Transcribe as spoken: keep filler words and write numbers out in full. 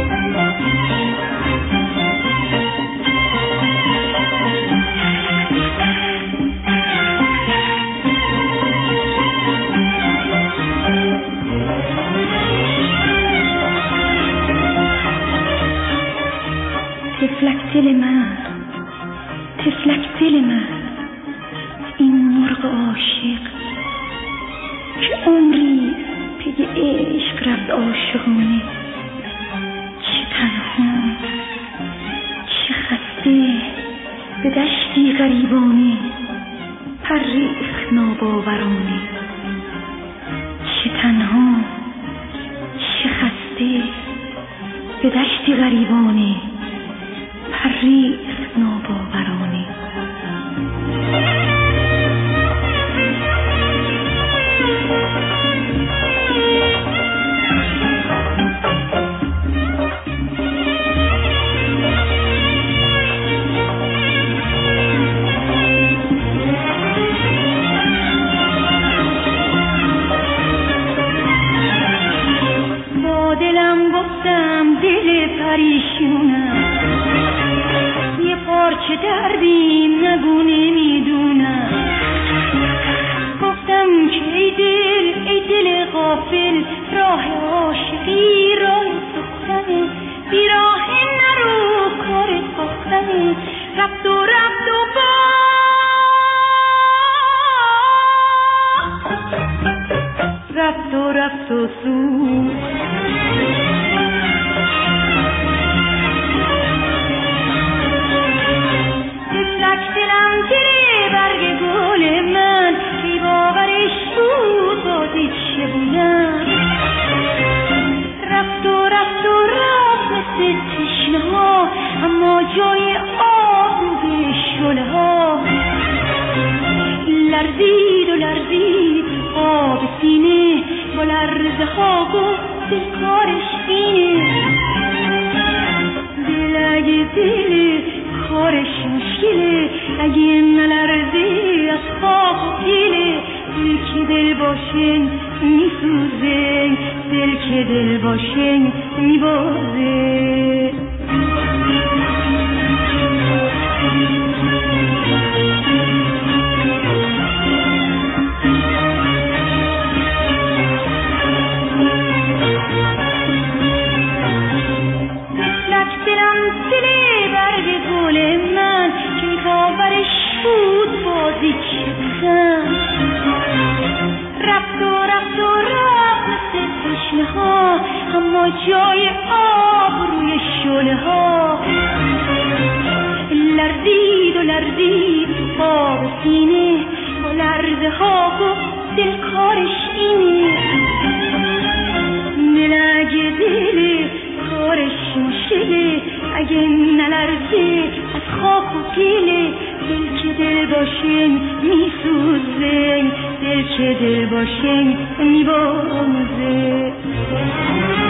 تفلک دل من، تفلک دل من، این مرغ عاشق که عمری پی عشق رفت عاشقانه. چه تنها، چه خسته به دشتی غریبانه، پریخت ناباورانه. چه تنها، چه خسته به دشتی غریبانه، پریخت ناباورانه. با دلم گفتم دل پریشونم، یه پارچه دردیم نگو نمیدونم. گفتم که ای دل، ای دل غافل، راه عاشقی راه سختنه، بی راه نرو کارت سختنه. رفت و رفت و با رفت و رفت و سوخت. دلم دل برگ گل من، بی باورش بود بازی چه بودم. رفت و رفت و رفت مثل تشنه ها، اما جای آب رو به شله ها. لرزید و لرزید آب سینه، با لرزه ها گفت دل کارش اینه. دل اگه دل کارش مشکله، اگه نلرزه از خاک و گله. دل که دل باشن میسوزه، دل که دل باشن میبازه. بود بازی چه بودم. رفت و رفت و رفت مثل تشنه ها، اما جای آب روی شله ها. لرزید و لرزید آب سینه، با لرزه ها گفت دل کارش اینه. دل اگه دل کارش مشکله، اگه نلرزه از خاک و گله. دل که دل باشن میسوزه، دل که دل باشن میبازه.